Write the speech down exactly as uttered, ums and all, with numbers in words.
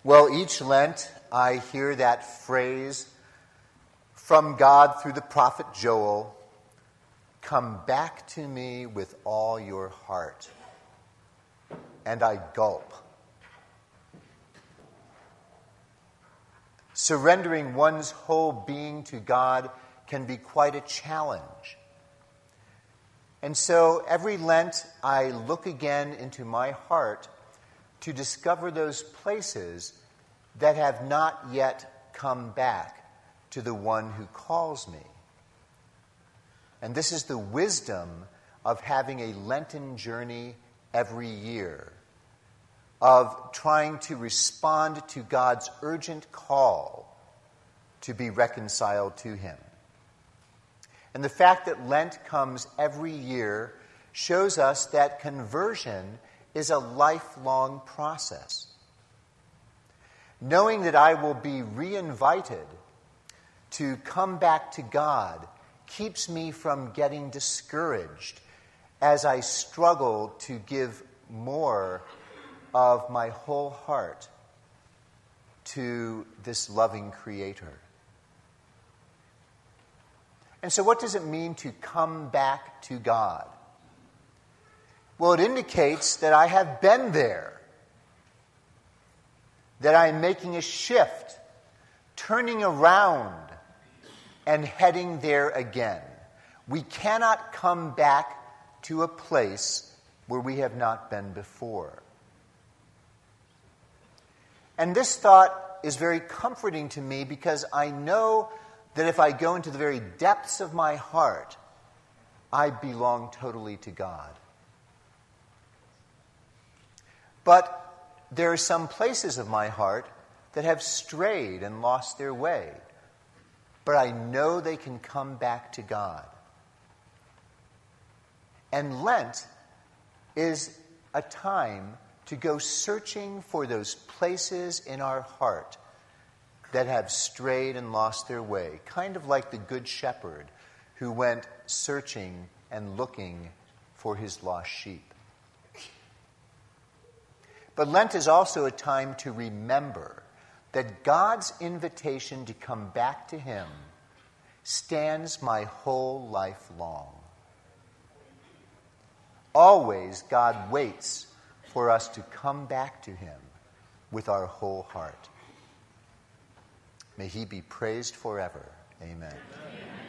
Well, each Lent I hear that phrase from God through the prophet Joel, "Come back to me with all your heart." And I gulp. Surrendering one's whole being to God can be quite a challenge. And so every Lent I look again into my heart to discover those places that have not yet come back to the one who calls me. And this is the wisdom of having a Lenten journey every year, of trying to respond to God's urgent call to be reconciled to him. And the fact that Lent comes every year shows us that conversion is a lifelong process. Knowing that I will be reinvited to come back to God keeps me from getting discouraged as I struggle to give more of my whole heart to this loving Creator. And so what does it mean to come back to God? Well, it indicates that I have been there, that I am making a shift, turning around, and heading there again. We cannot come back to a place where we have not been before. And this thought is very comforting to me because I know that if I go into the very depths of my heart, I belong totally to God. But there are some places of my heart that have strayed and lost their way. But I know they can come back to God. And Lent is a time to go searching for those places in our heart that have strayed and lost their way, kind of like the Good Shepherd who went searching and looking for his lost sheep. But Lent is also a time to remember that God's invitation to come back to him stands my whole life long. Always God waits for us to come back to him with our whole heart. May he be praised forever. Amen. Amen.